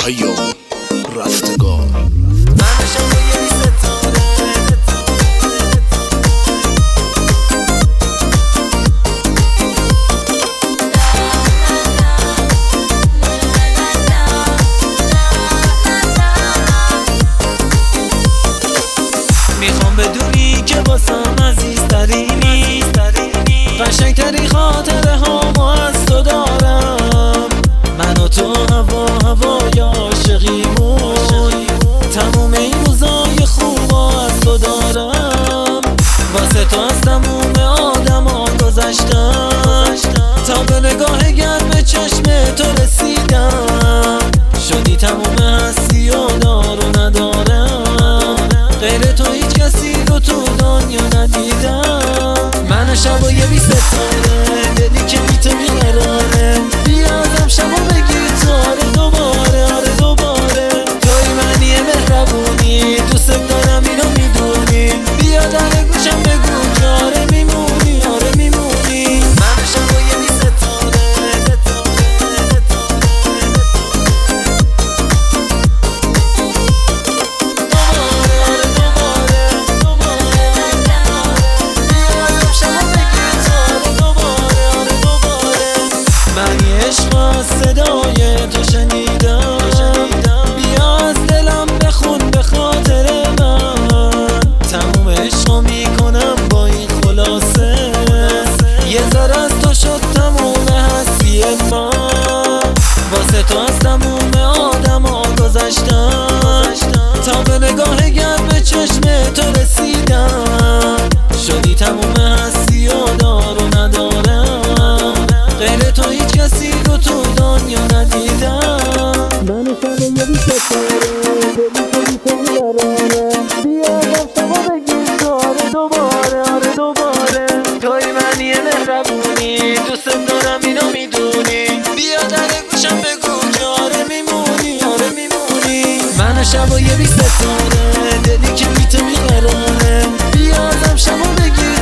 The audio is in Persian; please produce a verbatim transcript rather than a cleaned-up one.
هیو رستگار من شبای بی ستاره میخوام بدونی که واسم عزیزترینی، قشنگترین خاطره هامو از تو دارم. من و تو هوا هوای عاشقیمون، تموم این روزای خوبا از تو دارم. واسه تو از تموم آدما گذشتم، تا به نگاه گرم چشم تو رسیدم. شدی تموم هستی و دارو ندارم، غیر تو هیچ کسی رو تو دنیا ندیدم. من شبای بی ستاره دلی که بی تو بیقراره، بیازم شبا بگی تو آره دوباره آره دوباره. توی منی مهربونی، دوست دارم اینو میدونی، بیا در گوشم بگو که آره میمونی آره میمونی. من شبای بی ستاره صدای تو شنیدم، بیا از دلم بخون به خاطر من. تموم عشقو میکنم با این خلاصه، یه ذره از تو شد تموم هستی من. واسه تو از تموم آدما گذشتم، تا به نگاه گرم چشم تو رسیدم. شدی تموم هستی و دارو ندارم، غیر تو هیچ کسی رو تو دنیا ندیدم. من شبای بی ستاره دلی که بی تو بیقراره، بیادم شما بگی تو آره دوباره آره دوباره. توی منی مهربونی، دوست دارم اینو میدونی، بیا در گوشم بگو که آره میمونی آره میمونی. من شبای بی ستاره دلی که بی تو بیقراره، بیادم شما بگی